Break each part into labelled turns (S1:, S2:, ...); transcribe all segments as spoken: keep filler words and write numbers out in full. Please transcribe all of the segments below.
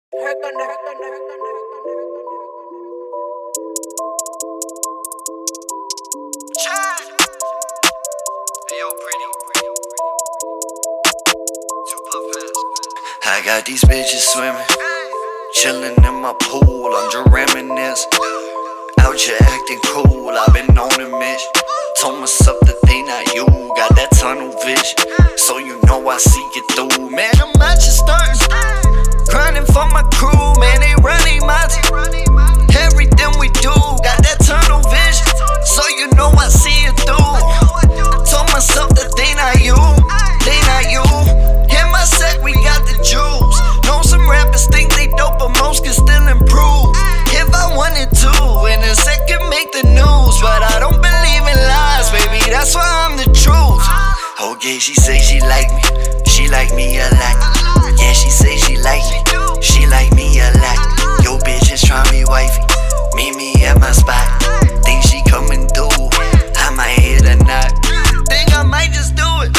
S1: I got these bitches swimming, chillin' in my pool, I'm just reminiscing. Out here acting cool, I've been on a mission. Told myself that they not you, got that tunnel vision, so you know I see it through. Man, I'm out here starting, grinding for my crew, man, they running my team. Everything we do, got that tunnel vision, so you know I see it through. Told myself that they not you, they not you. In my set, we got the juice. Know some rappers think they dope, but most can still improve. If I wanted to, in a second make the news, but I don't believe in lies, baby, that's why I'm the truth. Okay, she say she like me, she like me a lot. Yeah, she say she like me, she like me a lot. Yo, bitches try me wifey, meet me at my spot. Think she coming through, I might hit a knot. Think I might just do it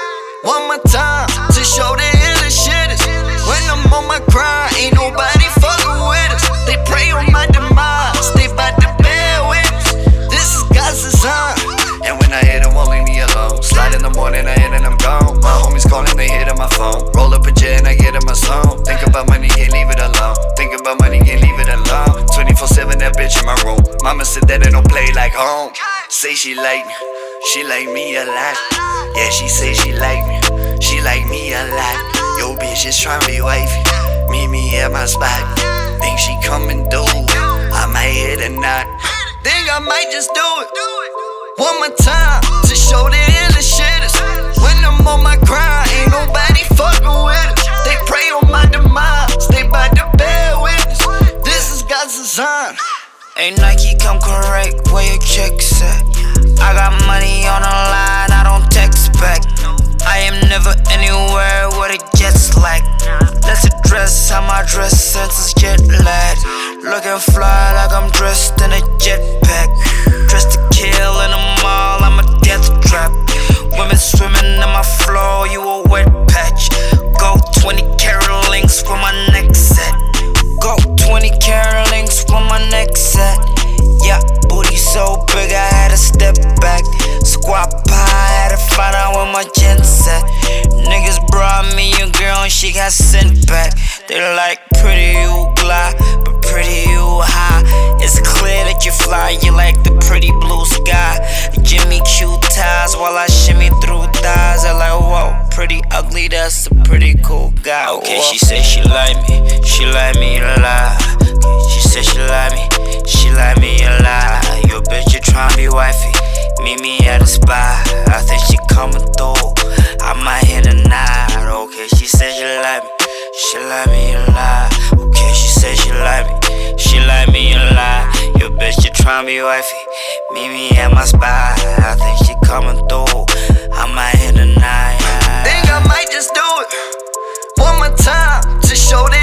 S1: one more time to show the illest shit is. When I'm on my grind, ain't nobody fucking with us. They pray on my demise, they bout to bear witness. This is God's design. And when I hit, it won't leave me alone. Slide in the morning, I hit and I'm gone. My homies calling, they hit on my phone. Roll up a jet and I get in my zone. Think about money, can't leave it alone. Think about money, can't leave it alone. twenty-four seven, that bitch in my room. Mama said that it don't play like home. Say she like me, she like me a lot. Yeah, she say she like me, she like me a lot. Yo, bitches try me wifey, meet me at my spot. Think she coming through, I might hit a knot. Think I might just do it one more time to show the illest shit is. When I'm on my grind, ain't nobody fucking with us. They pray on my demise, they bout to bear witness. This is God's design.
S2: Hey Nike, come correct, where your checks at? I got money on the line, I don't text back. I am never anywhere where the jet's like. Let's address how my dress sense is jet lagged. Looking fly like I'm dressed in a jetpack. Dressed to kill in a mall, I'm a death trap. Women swimming in my flow, you a wet patch. Go twenty carat links where my neck set. Go twenty carat links where my neck set. Yeah, booty so big I had to step back. Squat pie, had to find out where my gen set. Niggas brought me a girl and she got sent back. They like pretty you glide, but pretty you high. It's clear that you fly, you like the pretty blue sky. Jimmy Q ties while I shimmy through thighs. They're like, whoa, pretty ugly, that's a pretty cool guy. Okay, whoa. She say she like me, she like me a lot. She say she like me, she like me a lot. Yo, bitch, you tryna be wifey, meet me at a spot. I think she coming through, I might hit a knot. Okay, she said she like me, she like me a lot. Okay, she said she like me, she like me a lot. Yo, bitch, you tryna be wifey, meet me at my spot. I think she coming through, I might hit a knot.
S1: Think I might just do it one more time to show the